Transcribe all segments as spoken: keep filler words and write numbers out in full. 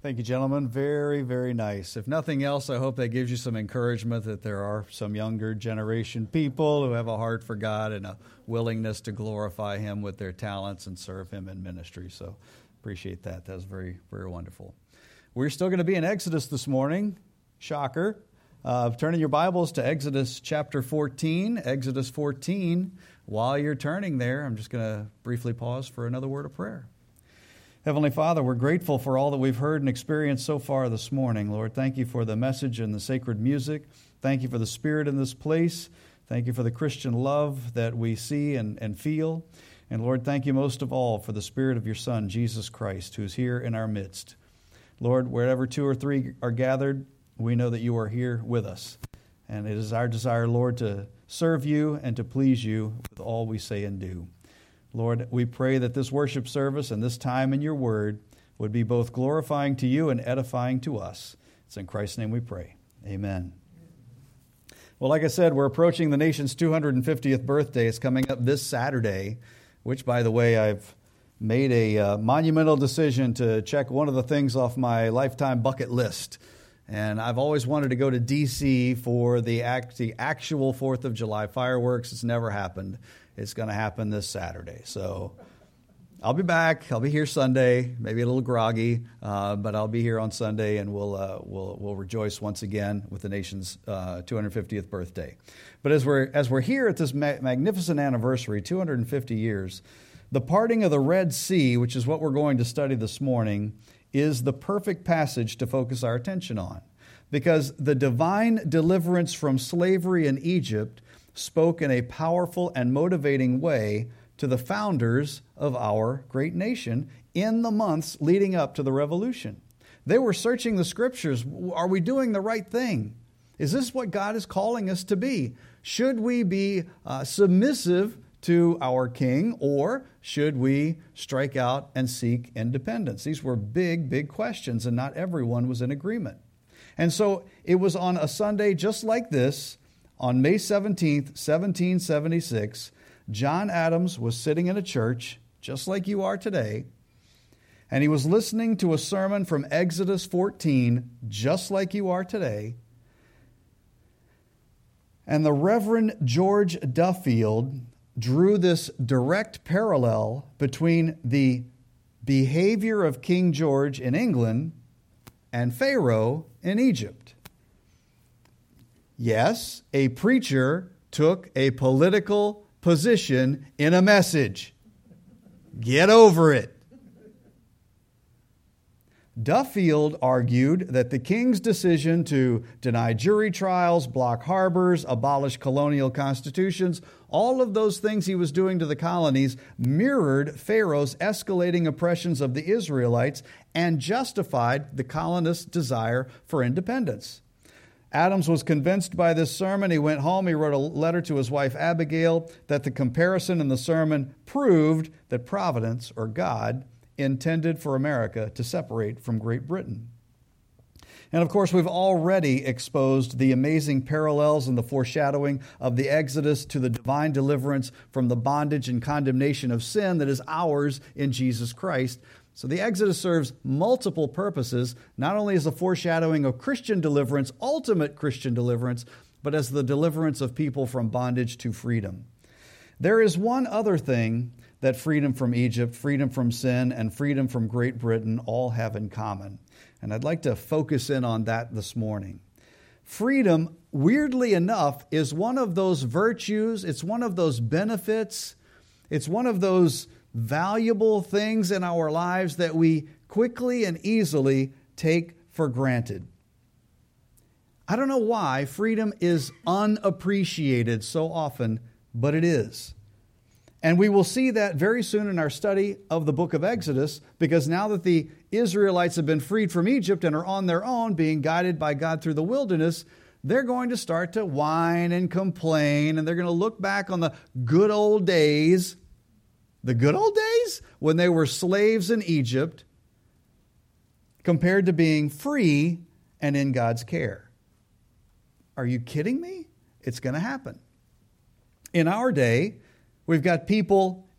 Thank you, gentlemen. Very, very nice. If nothing else, I hope that gives you some encouragement that there are some younger generation people who have a heart for God and a willingness to glorify Him with their talents and serve Him in ministry. So appreciate that. That was very, very wonderful. We're still going to be in Exodus this morning. Shocker. Uh, turning your Bibles to Exodus chapter fourteen. Exodus fourteen. While you're turning there, I'm just going to briefly pause for another word of prayer. Heavenly Father, we're grateful for all that we've heard and experienced so far this morning. Lord, thank you for the message and the sacred music. Thank you for the Spirit in this place. Thank you for the Christian love that we see and, and feel. And Lord, thank you most of all for the Spirit of your Son, Jesus Christ, who's here in our midst. Lord, wherever two or three are gathered, we know that you are here with us. And it is our desire, Lord, to serve you and to please you with all we say and do. Lord, we pray that this worship service and this time in your word would be both glorifying to you and edifying to us. It's in Christ's name we pray. Amen. Well, like I said, we're approaching the nation's two hundred fiftieth birthday. It's coming up this Saturday, which, by the way, I've made a uh, monumental decision to check one of the things off my lifetime bucket list. And I've always wanted to go to D C for the, act, the actual fourth of July fireworks. It's never happened. It's going to happen this Saturday. So I'll be back. I'll be here Sunday, maybe a little groggy, uh, but I'll be here on Sunday, and we'll uh, we'll we'll rejoice once again with the nation's uh, two hundred fiftieth birthday. But as we're as we're here at this ma- magnificent anniversary, two hundred fifty years, the parting of the Red Sea, which is what we're going to study this morning, is the perfect passage to focus our attention on, because the divine deliverance from slavery in Egypt spoke in a powerful and motivating way to the founders of our great nation in the months leading up to the revolution. They were searching the scriptures. Are we doing the right thing? Is this what God is calling us to be? Should we be uh, submissive to our king, or should we strike out and seek independence? These were big, big questions, and not everyone was in agreement. And so it was on a Sunday just like this, on May seventeenth, seventeen seventy-six, John Adams was sitting in a church, just like you are today, and he was listening to a sermon from Exodus fourteen, just like you are today. And the Reverend George Duffield drew this direct parallel between the behavior of King George in England and Pharaoh in Egypt. Yes, a preacher took a political position in a message. Get over it. Duffield argued that the king's decision to deny jury trials, block harbors, abolish colonial constitutions, all of those things he was doing to the colonies mirrored Pharaoh's escalating oppressions of the Israelites and justified the colonists' desire for independence. Adams was convinced by this sermon. He went home. He wrote a letter to his wife Abigail that the comparison in the sermon proved that Providence, or God, intended for America to separate from Great Britain. And of course, we've already exposed the amazing parallels and the foreshadowing of the Exodus to the divine deliverance from the bondage and condemnation of sin that is ours in Jesus Christ. So the Exodus serves multiple purposes, not only as a foreshadowing of Christian deliverance, ultimate Christian deliverance, but as the deliverance of people from bondage to freedom. There is one other thing that freedom from Egypt, freedom from sin, and freedom from Great Britain all have in common. And I'd like to focus in on that this morning. Freedom, weirdly enough, is one of those virtues, it's one of those benefits, it's one of those valuable things in our lives that we quickly and easily take for granted. I don't know why freedom is unappreciated so often, but it is. And we will see that very soon in our study of the book of Exodus, because now that the Israelites have been freed from Egypt and are on their own, being guided by God through the wilderness, they're going to start to whine and complain, and they're going to look back on the good old days, the good old days when they were slaves in Egypt, compared to being free and in God's care. Are you kidding me? It's going to happen. In our day, we've got people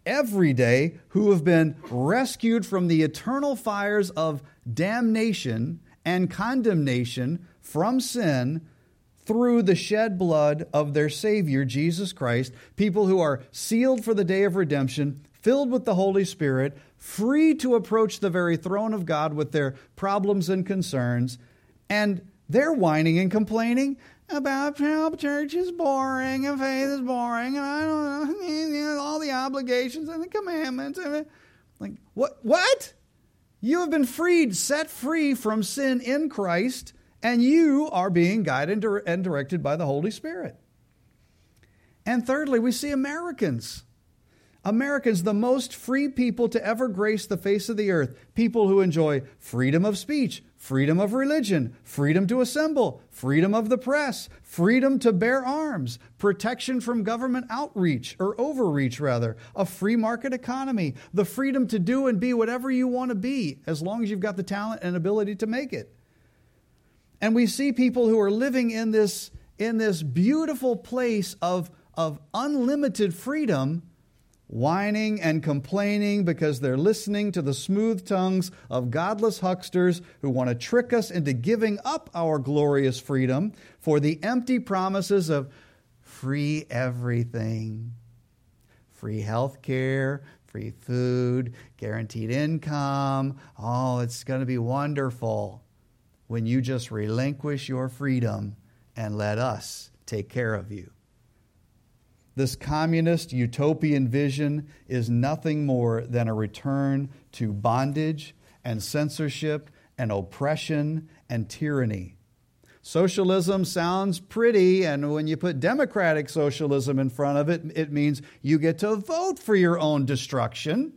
every day who have been rescued from the eternal fires of damnation and condemnation from sin through the shed blood of their Savior, Jesus Christ, people who are sealed for the day of redemption, filled with the Holy Spirit, free to approach the very throne of God with their problems and concerns, and they're whining and complaining about how church is boring and faith is boring and I don't know, you know, all the obligations and the commandments. And like, what? What? You have been freed, set free from sin in Christ, and you are being guided and directed by the Holy Spirit. And thirdly, we see Americans. Americans, the most free people to ever grace the face of the earth. People who enjoy freedom of speech, freedom of religion, freedom to assemble, freedom of the press, freedom to bear arms, protection from government outreach or overreach, rather, a free market economy, the freedom to do and be whatever you want to be as long as you've got the talent and ability to make it. And we see people who are living in this, in this beautiful place of, of unlimited freedom, whining and complaining because they're listening to the smooth tongues of godless hucksters who want to trick us into giving up our glorious freedom for the empty promises of free everything, free health care, free food, guaranteed income. Oh, it's going to be wonderful when you just relinquish your freedom and let us take care of you. This communist utopian vision is nothing more than a return to bondage and censorship and oppression and tyranny. Socialism sounds pretty, and when you put democratic socialism in front of it, it means you get to vote for your own destruction.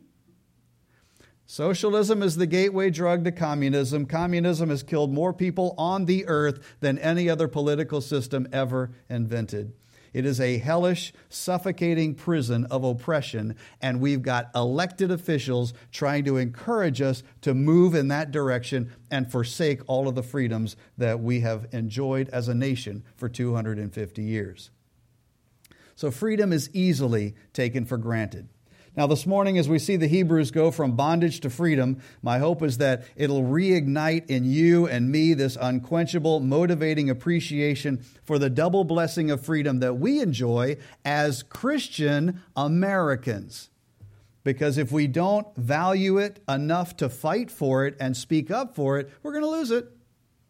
Socialism is the gateway drug to communism. Communism has killed more people on the earth than any other political system ever invented. It is a hellish, suffocating prison of oppression, and we've got elected officials trying to encourage us to move in that direction and forsake all of the freedoms that we have enjoyed as a nation for two hundred fifty years. So freedom is easily taken for granted. Now, this morning, as we see the Hebrews go from bondage to freedom, my hope is that it'll reignite in you and me this unquenchable, motivating appreciation for the double blessing of freedom that we enjoy as Christian Americans. Because if we don't value it enough to fight for it and speak up for it, we're going to lose it.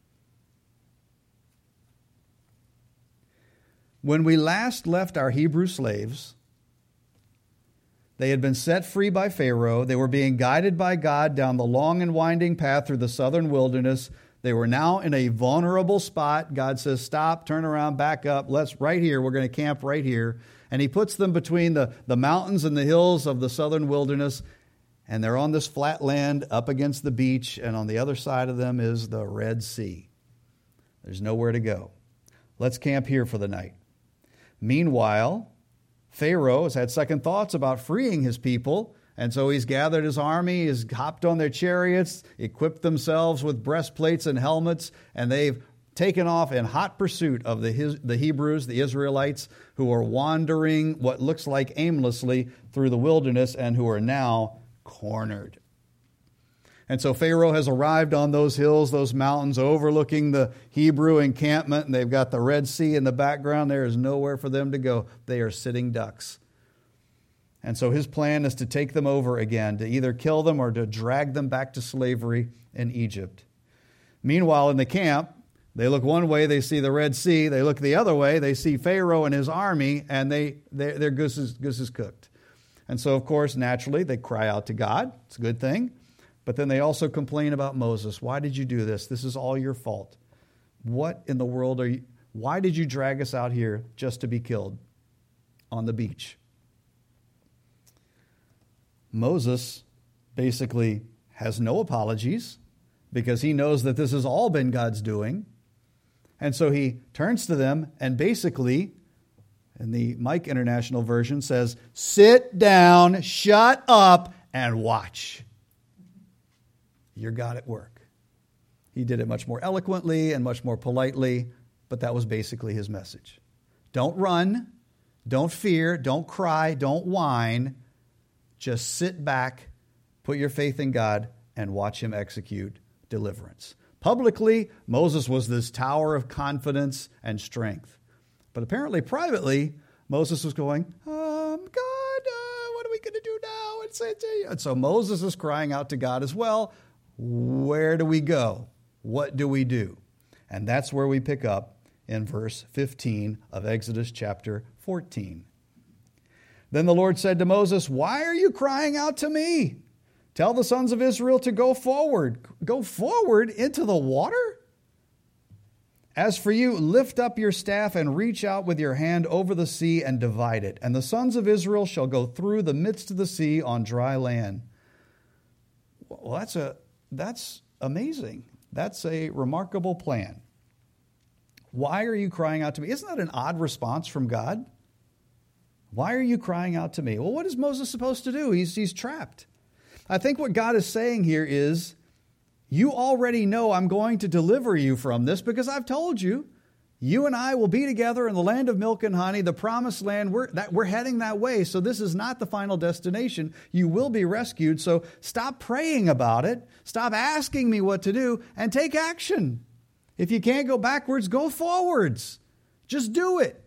When we last left our Hebrew slaves, they had been set free by Pharaoh. They were being guided by God down the long and winding path through the southern wilderness. They were now in a vulnerable spot. God says, stop, turn around, back up. Let's right here. We're going to camp right here. And he puts them between the, the mountains and the hills of the southern wilderness. And they're on this flat land up against the beach. And on the other side of them is the Red Sea. There's nowhere to go. Let's camp here for the night. Meanwhile, Pharaoh has had second thoughts about freeing his people, and so he's gathered his army, he's hopped on their chariots, equipped themselves with breastplates and helmets, and they've taken off in hot pursuit of the, the Hebrews, the Israelites, who are wandering what looks like aimlessly through the wilderness and who are now cornered. And so Pharaoh has arrived on those hills, those mountains overlooking the Hebrew encampment, and they've got the Red Sea in the background. There is nowhere for them to go. They are sitting ducks. And so his plan is to take them over again, to either kill them or to drag them back to slavery in Egypt. Meanwhile, in the camp, they look one way, they see the Red Sea. They look the other way, they see Pharaoh and his army, and they, their goose is, goose is cooked. And so, of course, naturally, they cry out to God. It's a good thing. But then they also complain about Moses. Why did you do this? This is all your fault. What in the world are you? Why did you drag us out here just to be killed on the beach? Moses basically has no apologies because he knows that this has all been God's doing. And so he turns to them and basically, in the Mike International version, says, sit down, shut up, and watch. You're God at work. He did it much more eloquently and much more politely, but that was basically his message. Don't run, don't fear, don't cry, don't whine. Just sit back, put your faith in God, and watch him execute deliverance. Publicly, Moses was this tower of confidence and strength. But apparently, privately, Moses was going, um, God, uh, what are we going to do now? And, say, and so Moses is crying out to God as well. Where do we go? What do we do? And that's where we pick up in verse fifteen of Exodus chapter fourteen. Then the Lord said to Moses, why are you crying out to me? Tell the sons of Israel to go forward. Go forward into the water? As for you, lift up your staff and reach out with your hand over the sea and divide it. And the sons of Israel shall go through the midst of the sea on dry land. Well, that's a that's amazing. That's a remarkable plan. Why are you crying out to me? Isn't that an odd response from God? Why are you crying out to me? Well, what is Moses supposed to do? He's, he's trapped. I think what God is saying here is, you already know I'm going to deliver you from this because I've told you. You and I will be together in the land of milk and honey, the promised land. We're, that, we're heading that way. So this is not the final destination. You will be rescued. So stop praying about it. Stop asking me what to do and take action. If you can't go backwards, go forwards. Just do it.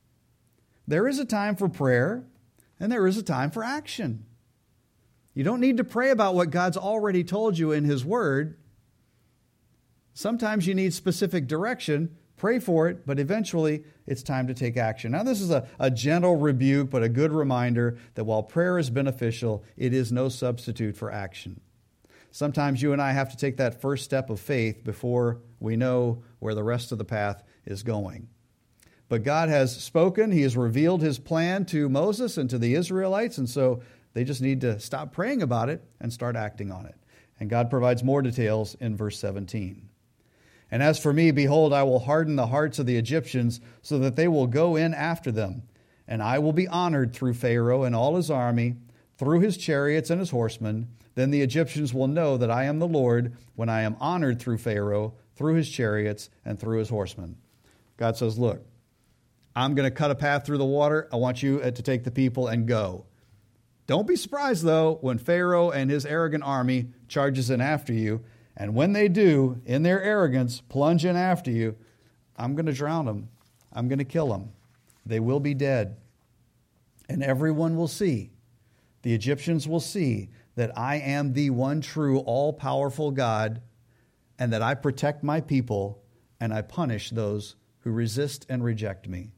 There is a time for prayer and there is a time for action. You don't need to pray about what God's already told you in His Word. Sometimes you need specific direction. Pray for it, but eventually it's time to take action. Now, this is a, a gentle rebuke, but a good reminder that while prayer is beneficial, it is no substitute for action. Sometimes you and I have to take that first step of faith before we know where the rest of the path is going. But God has spoken. He has revealed His plan to Moses and to the Israelites, and so they just need to stop praying about it and start acting on it. And God provides more details in verse seventeen. And as for me, behold, I will harden the hearts of the Egyptians so that they will go in after them. And I will be honored through Pharaoh and all his army, through his chariots and his horsemen. Then the Egyptians will know that I am the Lord when I am honored through Pharaoh, through his chariots, and through his horsemen. God says, look, I'm going to cut a path through the water. I want you to take the people and go. Don't be surprised, though, when Pharaoh and his arrogant army charges in after you. And when they do, in their arrogance, plunge in after you, I'm going to drown them. I'm going to kill them. They will be dead. And everyone will see, the Egyptians will see, that I am the one true, all-powerful God, and that I protect my people, and I punish those who resist and reject me.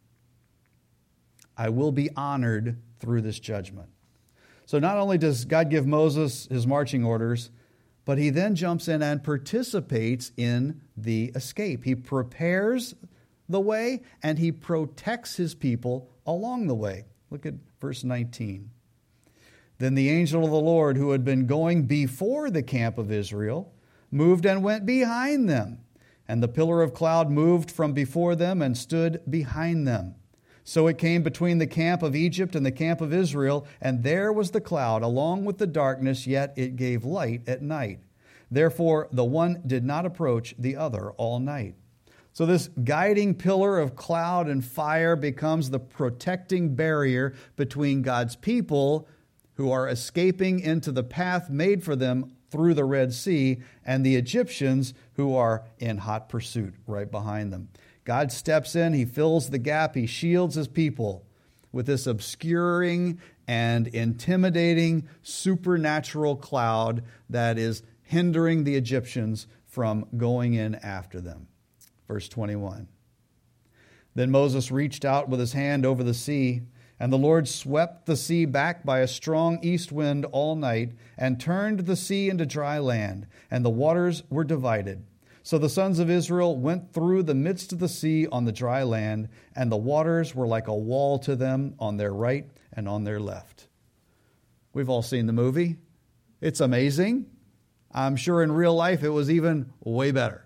I will be honored through this judgment. So not only does God give Moses his marching orders, but he then jumps in and participates in the escape. He prepares the way and he protects his people along the way. Look at verse nineteen. Then the angel of the Lord, who had been going before the camp of Israel, moved and went behind them. And the pillar of cloud moved from before them and stood behind them. So it came between the camp of Egypt and the camp of Israel, and there was the cloud along with the darkness, yet it gave light at night. Therefore the one did not approach the other all night. So this guiding pillar of cloud and fire becomes the protecting barrier between God's people who are escaping into the path made for them through the Red Sea and the Egyptians who are in hot pursuit right behind them. God steps in, He fills the gap, He shields His people with this obscuring and intimidating supernatural cloud that is hindering the Egyptians from going in after them. Verse twenty-one. Then Moses reached out with his hand over the sea, and the Lord swept the sea back by a strong east wind all night, and turned the sea into dry land, and the waters were divided. So the sons of Israel went through the midst of the sea on the dry land, and the waters were like a wall to them on their right and on their left. We've all seen the movie. It's amazing. I'm sure in real life it was even way better.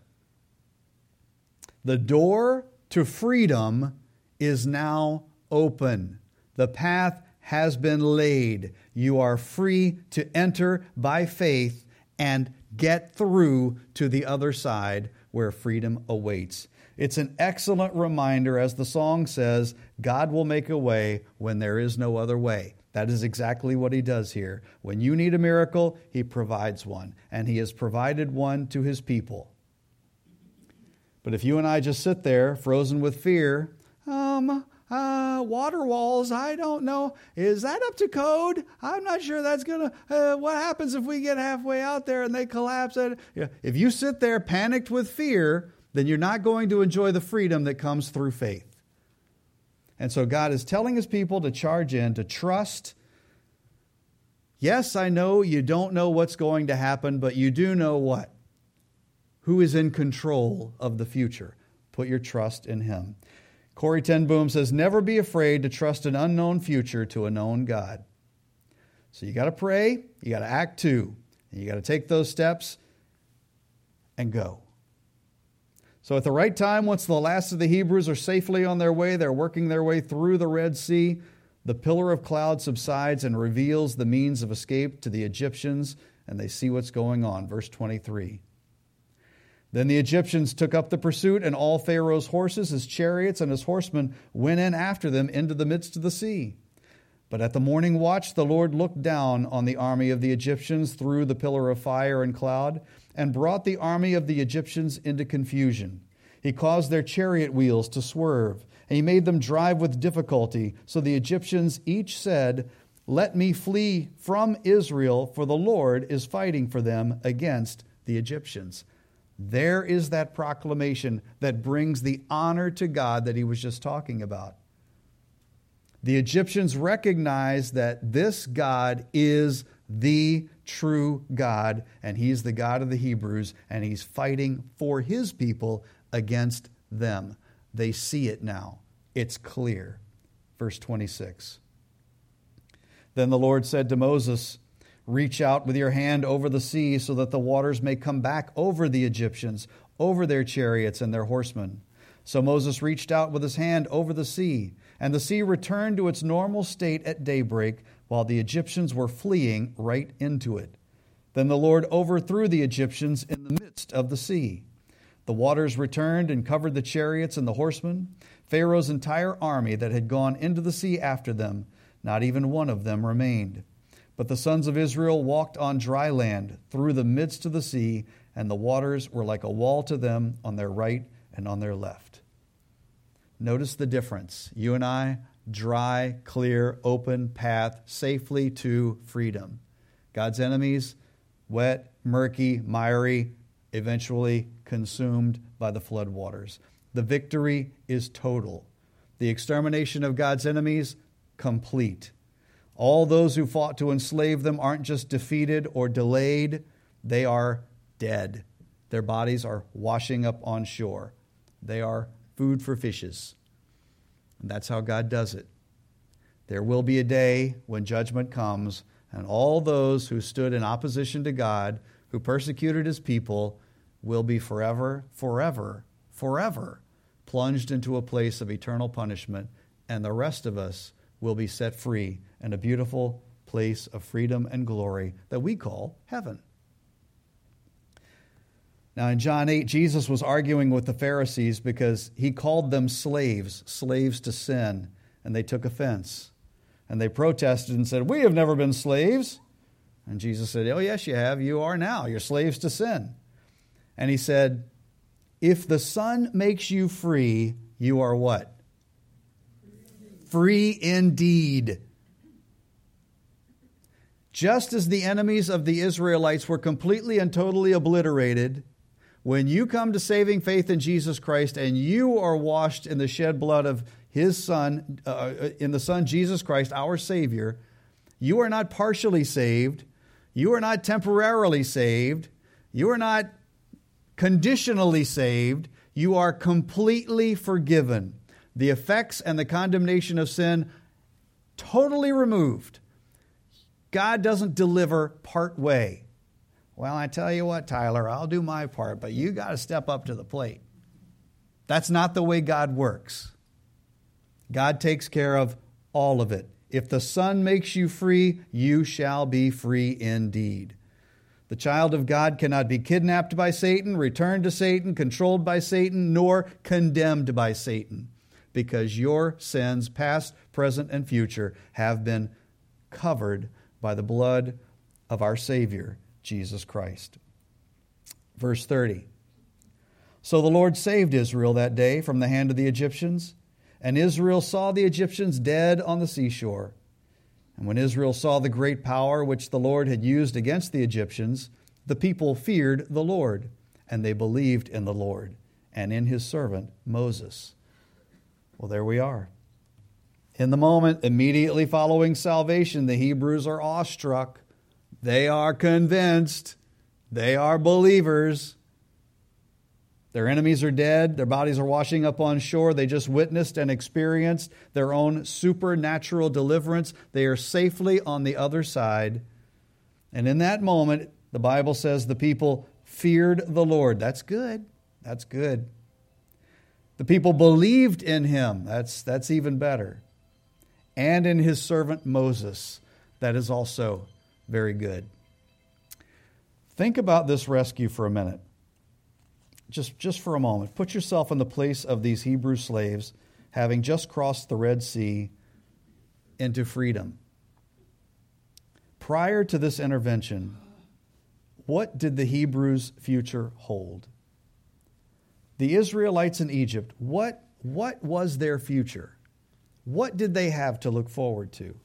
The door to freedom is now open. The path has been laid. You are free to enter by faith and get through to the other side where freedom awaits. It's an excellent reminder, as the song says, God will make a way when there is no other way. That is exactly what he does here. When you need a miracle, he provides one. And he has provided one to his people. But if you and I just sit there, frozen with fear, um, uh, water walls, I don't know. Is that up to code? I'm not sure that's going to, uh, what happens if we get halfway out there and they collapse? It? Yeah. If you sit there panicked with fear, then you're not going to enjoy the freedom that comes through faith. And so God is telling his people to charge in, to trust. Yes, I know you don't know what's going to happen, but you do know what? Who is in control of the future? Put your trust in him. Corrie ten Boom says, never be afraid to trust an unknown future to a known God. So you got to pray, you got to act too, and you got to take those steps and go. So at the right time, once the last of the Hebrews are safely on their way, they're working their way through the Red Sea, the pillar of cloud subsides and reveals the means of escape to the Egyptians, and they see what's going on. Verse twenty-three. Then the Egyptians took up the pursuit, and all Pharaoh's horses, his chariots, and his horsemen went in after them into the midst of the sea. But at the morning watch, the Lord looked down on the army of the Egyptians through the pillar of fire and cloud, and brought the army of the Egyptians into confusion. He caused their chariot wheels to swerve, and he made them drive with difficulty. So the Egyptians each said, let me flee from Israel, for the Lord is fighting for them against the Egyptians. There is that proclamation that brings the honor to God that he was just talking about. The Egyptians recognize that this God is the true God, and he's the God of the Hebrews, and he's fighting for his people against them. They see it now. It's clear. Verse twenty-six. Then the Lord said to Moses, reach out with your hand over the sea so that the waters may come back over the Egyptians, over their chariots and their horsemen. So Moses reached out with his hand over the sea, and the sea returned to its normal state at daybreak, while the Egyptians were fleeing right into it. Then the Lord overthrew the Egyptians in the midst of the sea. The waters returned and covered the chariots and the horsemen, Pharaoh's entire army that had gone into the sea after them. Not even one of them remained. But the sons of Israel walked on dry land through the midst of the sea, and the waters were like a wall to them on their right and on their left. Notice the difference. You and I, dry, clear, open path safely to freedom. God's enemies, wet, murky, miry, eventually consumed by the flood waters. The victory is total. The extermination of God's enemies, complete. All those who fought to enslave them aren't just defeated or delayed, they are dead. Their bodies are washing up on shore. They are food for fishes. And that's how God does it. There will be a day when judgment comes, and all those who stood in opposition to God, who persecuted his people, will be forever, forever, forever plunged into a place of eternal punishment, and the rest of us will be set free in a beautiful place of freedom and glory that we call heaven. Now in John eight, Jesus was arguing with the Pharisees because he called them slaves, slaves to sin, and they took offense. And they protested and said, we have never been slaves. And Jesus said, oh yes you have, you are now, you're slaves to sin. And he said, if the Son makes you free, you are what? Free indeed. Just as the enemies of the Israelites were completely and totally obliterated, when you come to saving faith in Jesus Christ and you are washed in the shed blood of his Son, uh, in the Son Jesus Christ, our Savior, you are not partially saved. You are not temporarily saved. You are not conditionally saved. You are completely forgiven. The effects and the condemnation of sin totally removed. God doesn't deliver part way. Well, I tell you what, Tyler, I'll do my part, but you got to step up to the plate. That's not the way God works. God takes care of all of it. If the Son makes you free, you shall be free indeed. The child of God cannot be kidnapped by Satan, returned to Satan, controlled by Satan, nor condemned by Satan, because your sins, past, present, and future, have been covered by the blood of our Savior, Jesus Christ. Verse thirty. So the Lord saved Israel that day from the hand of the Egyptians, and Israel saw the Egyptians dead on the seashore. And when Israel saw the great power which the Lord had used against the Egyptians, the people feared the Lord, and they believed in the Lord and in his servant Moses. Well, there we are. In the moment immediately following salvation, the Hebrews are awestruck. They are convinced. They are believers. Their enemies are dead. Their bodies are washing up on shore. They just witnessed and experienced their own supernatural deliverance. They are safely on the other side. And in that moment, the Bible says the people feared the Lord. That's good. That's good. The people believed in him. That's, that's even better. And in his servant Moses. That is also very good. Think about this rescue for a minute. Just, just for a moment. Put yourself in the place of these Hebrew slaves having just crossed the Red Sea into freedom. Prior to this intervention, what did the Hebrews' future hold? The Israelites in Egypt, what, what was their future? What did they have to look forward to?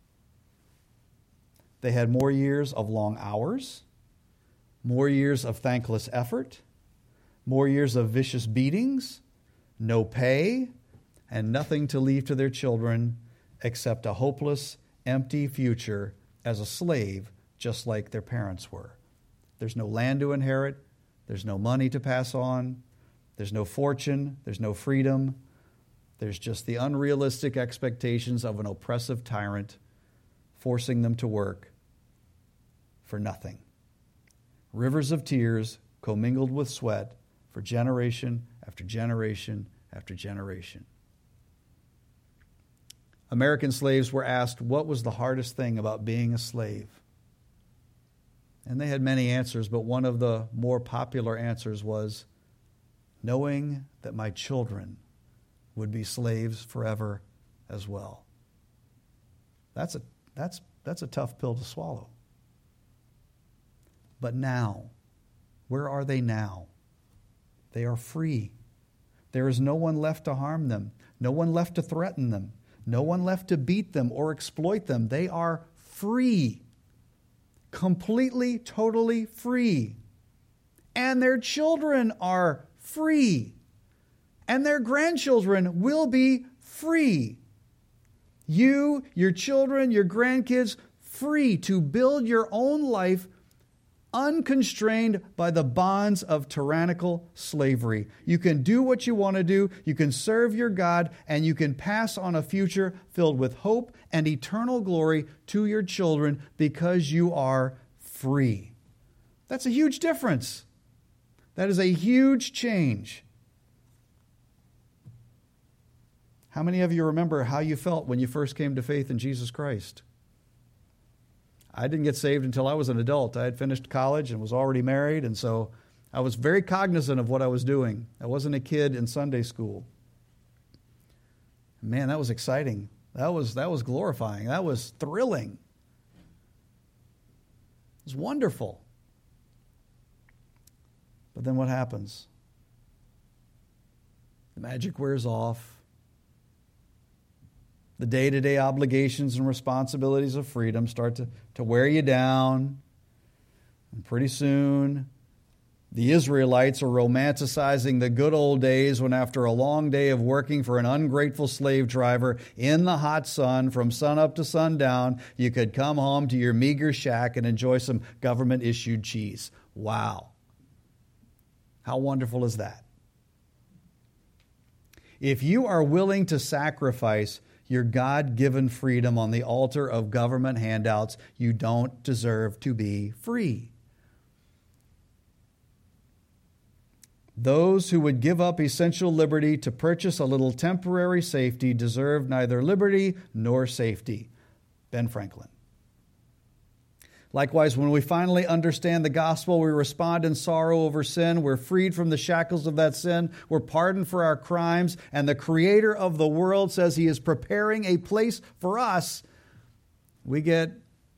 They had more years of long hours, more years of thankless effort, more years of vicious beatings, no pay, and nothing to leave to their children except a hopeless, empty future as a slave, just like their parents were. There's no land to inherit. There's no money to pass on. There's no fortune. There's no freedom. There's just the unrealistic expectations of an oppressive tyrant forcing them to work for nothing. Rivers of tears commingled with sweat for generation after generation after generation. American slaves were asked what was the hardest thing about being a slave. And they had many answers, but one of the more popular answers was knowing that my children would be slaves forever as well. That's a, that's, that's a tough pill to swallow. But now, where are they now? They are free. There is no one left to harm them, no one left to threaten them, no one left to beat them or exploit them. They are free, completely, totally free. And their children are free. And their grandchildren will be free. You, your children, your grandkids, free to build your own life unconstrained by the bonds of tyrannical slavery. You can do what you want to do, you can serve your God, and you can pass on a future filled with hope and eternal glory to your children because you are free. That's a huge difference. That is a huge change. How many of you remember how you felt when you first came to faith in Jesus Christ? I didn't get saved until I was an adult. I had finished college and was already married, and so I was very cognizant of what I was doing. I wasn't a kid in Sunday school. Man, that was exciting. That was, that was glorifying. That was thrilling. It was wonderful. But then what happens? The magic wears off. The day-to-day obligations and responsibilities of freedom start to, to wear you down. And pretty soon, the Israelites are romanticizing the good old days when after a long day of working for an ungrateful slave driver in the hot sun from sunup to sundown, you could come home to your meager shack and enjoy some government-issued cheese. Wow. How wonderful is that? If you are willing to sacrifice your God-given freedom on the altar of government handouts, you don't deserve to be free. Those who would give up essential liberty to purchase a little temporary safety deserve neither liberty nor safety. Ben Franklin. Likewise, when we finally understand the gospel, we respond in sorrow over sin. We're freed from the shackles of that sin. We're pardoned for our crimes. And the Creator of the world says He is preparing a place for us. we get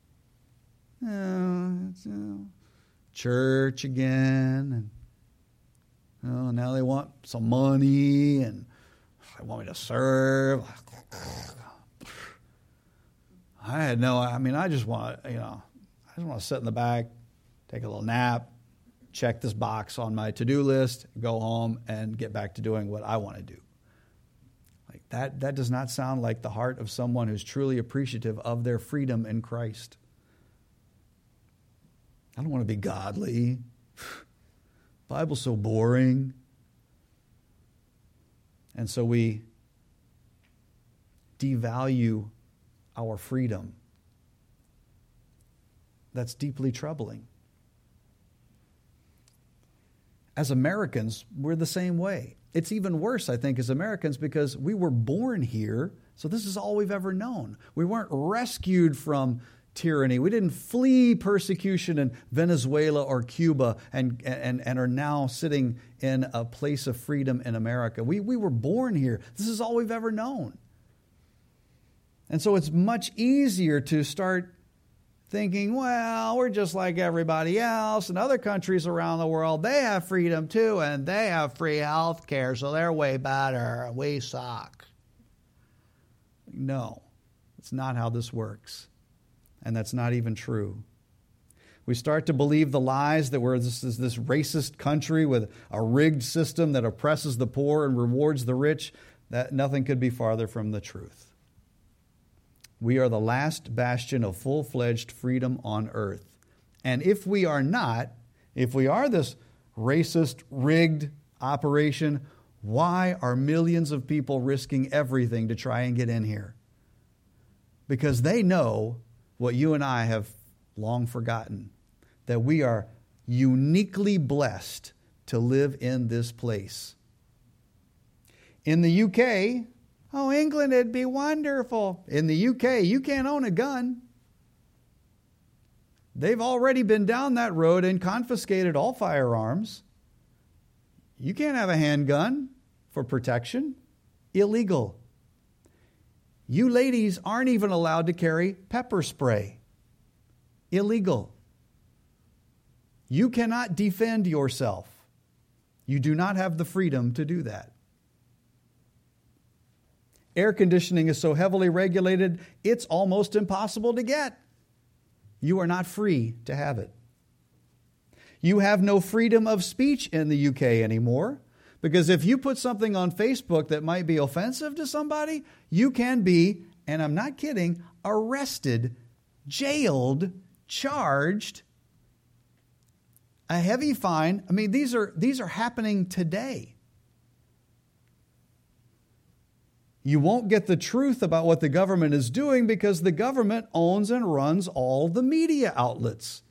uh, it's, uh, church again, and oh, now they want some money, and they want me to serve. I had no, I mean, I just want, you know, I just want to sit in the back, take a little nap, check this box on my to-do list, go home, and get back to doing what I want to do. Like that, that does not sound like the heart of someone who's truly appreciative of their freedom in Christ. I don't want to be godly. Bible's so boring. And so we devalue our freedom. That's deeply troubling. As Americans, we're the same way. It's even worse, I think, as Americans because we were born here, so this is all we've ever known. We weren't rescued from tyranny. We didn't flee persecution in Venezuela or Cuba and, and, and are now sitting in a place of freedom in America. We, we were born here. This is all we've ever known. And so it's much easier to start thinking, well, we're just like everybody else, and other countries around the world, they have freedom too, and they have free health care, so they're way better, and we suck. No, it's not how this works. And that's not even true. We start to believe the lies that we're this, this, this racist country with a rigged system that oppresses the poor and rewards the rich. That nothing could be farther from the truth. We are the last bastion of full-fledged freedom on earth. And if we are not, if we are this racist, rigged operation, why are millions of people risking everything to try and get in here? Because they know what you and I have long forgotten, that we are uniquely blessed to live in this place. In the U K, oh, England, it'd be wonderful. In the U K, you can't own a gun. They've already been down that road and confiscated all firearms. You can't have a handgun for protection. Illegal. You ladies aren't even allowed to carry pepper spray. Illegal. You cannot defend yourself. You do not have the freedom to do that. Air conditioning is so heavily regulated, it's almost impossible to get. You are not free to have it. You have no freedom of speech in the U K anymore, because if you put something on Facebook that might be offensive to somebody, you can be, and I'm not kidding, arrested, jailed, charged, a heavy fine. I mean, these are these are happening today. You won't get the truth about what the government is doing because the government owns and runs all the media outlets.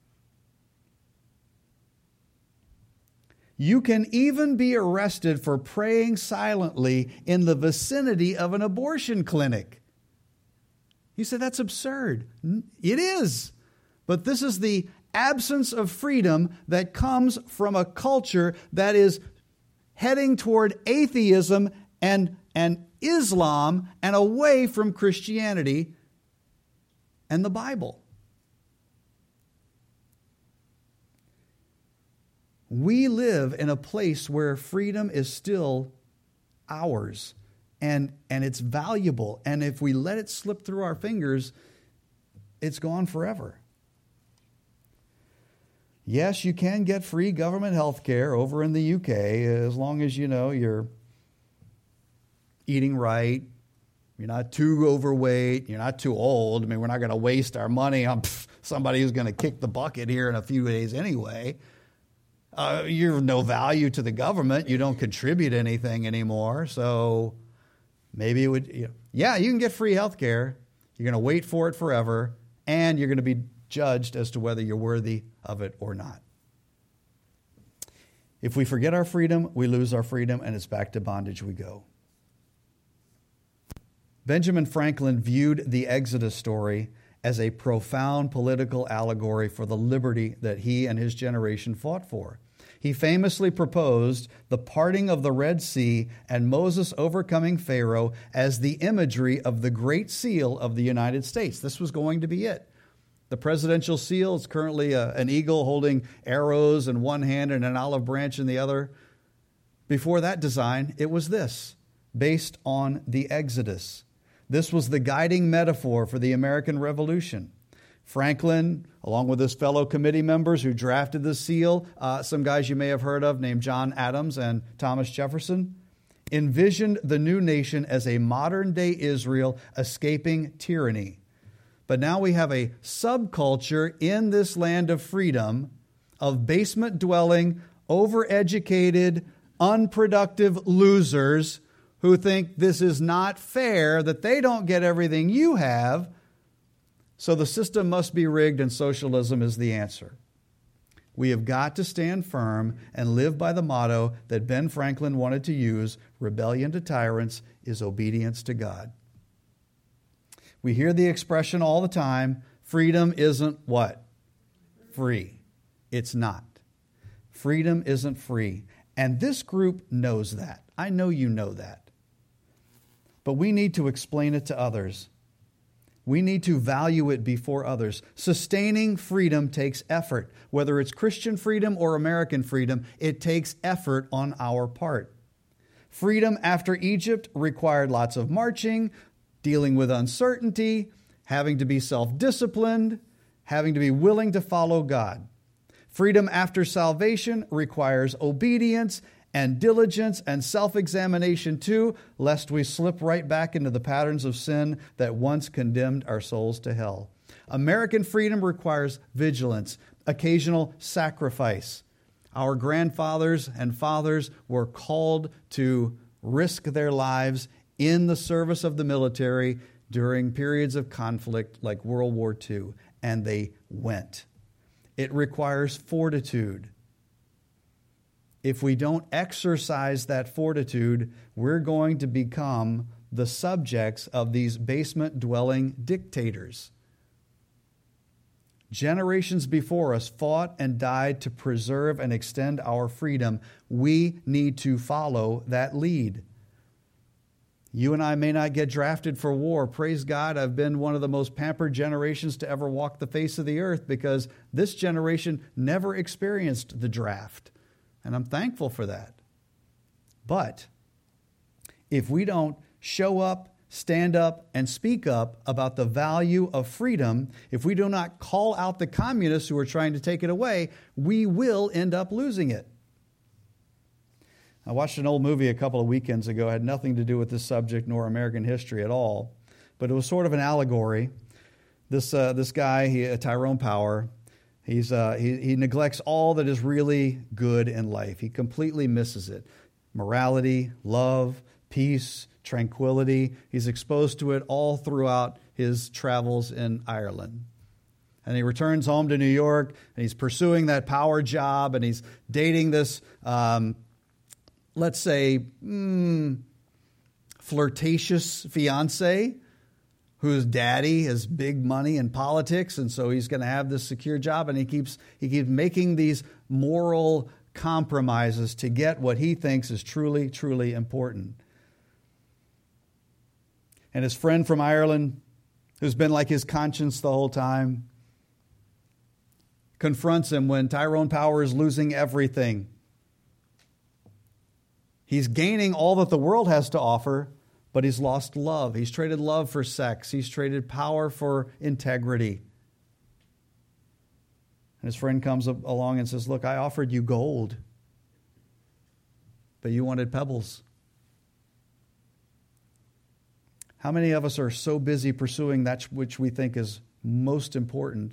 You can even be arrested for praying silently in the vicinity of an abortion clinic. You say that's absurd. It is. But this is the absence of freedom that comes from a culture that is heading toward atheism and, and Islam and away from Christianity and the Bible. We live in a place where freedom is still ours and, and it's valuable. And if we let it slip through our fingers, it's gone forever. Yes, you can get free government health care over in the U K as long as you know you're eating right, you're not too overweight, you're not too old. I mean, we're not going to waste our money on pff, somebody who's going to kick the bucket here in a few days anyway. Uh, you're of no value to the government. You don't contribute anything anymore. So maybe it would, you know, yeah, you can get free health care. You're going to wait for it forever, and you're going to be judged as to whether you're worthy of it or not. If we forget our freedom, we lose our freedom, and it's back to bondage we go. Benjamin Franklin viewed the Exodus story as a profound political allegory for the liberty that he and his generation fought for. He famously proposed the parting of the Red Sea and Moses overcoming Pharaoh as the imagery of the Great Seal of the United States. This was going to be it. The presidential seal is currently a, an eagle holding arrows in one hand and an olive branch in the other. Before that design, it was this, based on the Exodus. This was the guiding metaphor for the American Revolution. Franklin, along with his fellow committee members who drafted the seal, uh, some guys you may have heard of named John Adams and Thomas Jefferson, envisioned the new nation as a modern-day Israel escaping tyranny. But now we have a subculture in this land of freedom of basement-dwelling, overeducated, unproductive losers who think this is not fair, that they don't get everything you have, so the system must be rigged and socialism is the answer. We have got to stand firm and live by the motto that Ben Franklin wanted to use: rebellion to tyrants is obedience to God. We hear the expression all the time, freedom isn't what? Free. It's not. Freedom isn't free. And this group knows that. I know you know that. But we need to explain it to others. We need to value it before others. Sustaining freedom takes effort. Whether it's Christian freedom or American freedom, it takes effort on our part. Freedom after Egypt required lots of marching, dealing with uncertainty, having to be self-disciplined, having to be willing to follow God. Freedom after salvation requires obedience and diligence and self-examination too, lest we slip right back into the patterns of sin that once condemned our souls to hell. American freedom requires vigilance, occasional sacrifice. Our grandfathers and fathers were called to risk their lives in the service of the military during periods of conflict like World War Two, and they went. It requires fortitude. If we don't exercise that fortitude, we're going to become the subjects of these basement-dwelling dictators. Generations before us fought and died to preserve and extend our freedom. We need to follow that lead. You and I may not get drafted for war. Praise God, I've been one of the most pampered generations to ever walk the face of the earth, because this generation never experienced the draft. And I'm thankful for that. But if we don't show up, stand up, and speak up about the value of freedom, if we do not call out the communists who are trying to take it away, we will end up losing it. I watched an old movie a couple of weekends ago. It had nothing to do with this subject nor American history at all, but it was sort of an allegory. This uh, this guy, he, uh, Tyrone Power, He's uh, he, he neglects all that is really good in life. He completely misses it. Morality, love, peace, tranquility. He's exposed to it all throughout his travels in Ireland. And he returns home to New York, and he's pursuing that power job, and he's dating this, um, let's say, mm, flirtatious fiance, whose daddy has big money in politics, and so he's going to have this secure job, and he keeps he keeps making these moral compromises to get what he thinks is truly, truly important. And his friend from Ireland, who's been like his conscience the whole time, confronts him when Tyrone Power is losing everything. He's gaining all that the world has to offer, but he's lost love. He's traded love for sex. He's traded power for integrity. And his friend comes along and says, look, I offered you gold, but you wanted pebbles. How many of us are so busy pursuing that which we think is most important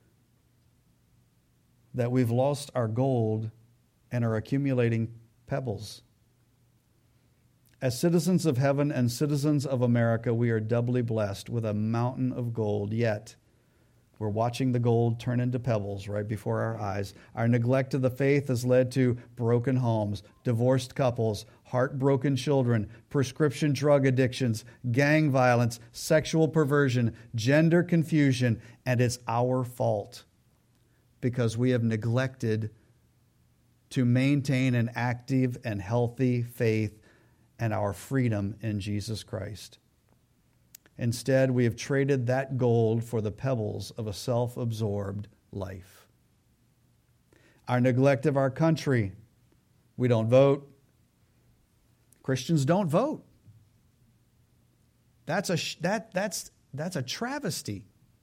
that we've lost our gold and are accumulating pebbles? As citizens of heaven and citizens of America, we are doubly blessed with a mountain of gold, yet we're watching the gold turn into pebbles right before our eyes. Our neglect of the faith has led to broken homes, divorced couples, heartbroken children, prescription drug addictions, gang violence, sexual perversion, gender confusion, and it's our fault because we have neglected to maintain an active and healthy faith and our freedom in Jesus Christ. Instead, we have traded that gold for the pebbles of a self-absorbed life. Our neglect of our country. We don't vote. Christians don't vote. That's a that that's that's a travesty.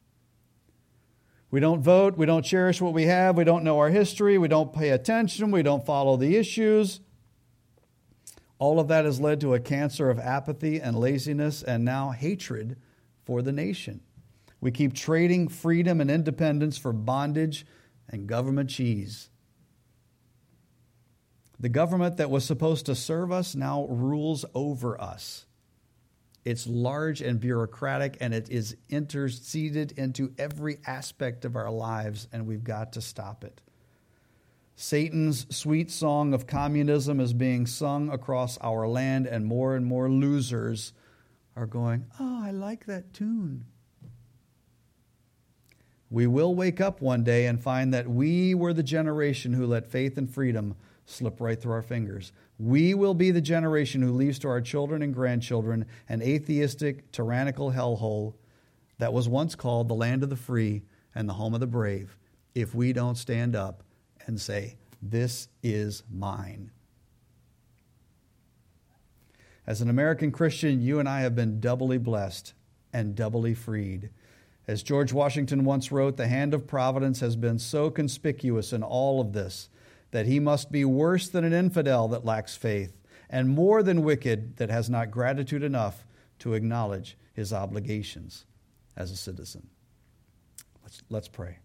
We don't vote. We don't cherish what we have. We don't know our history. We don't pay attention. We don't follow the issues. All of that has led to a cancer of apathy and laziness and now hatred for the nation. We keep trading freedom and independence for bondage and government cheese. The government that was supposed to serve us now rules over us. It's large and bureaucratic, and it is interceded into every aspect of our lives, and we've got to stop it. Satan's sweet song of communism is being sung across our land, and more and more losers are going, "Oh, I like that tune." We will wake up one day and find that we were the generation who let faith and freedom slip right through our fingers. We will be the generation who leaves to our children and grandchildren an atheistic, tyrannical hellhole that was once called the land of the free and the home of the brave, if we don't stand up and say, "This is mine." As an American Christian, you and I have been doubly blessed and doubly freed. As George Washington once wrote, the hand of providence has been so conspicuous in all of this that he must be worse than an infidel that lacks faith, and more than wicked that has not gratitude enough to acknowledge his obligations as a citizen. Let's, let's pray.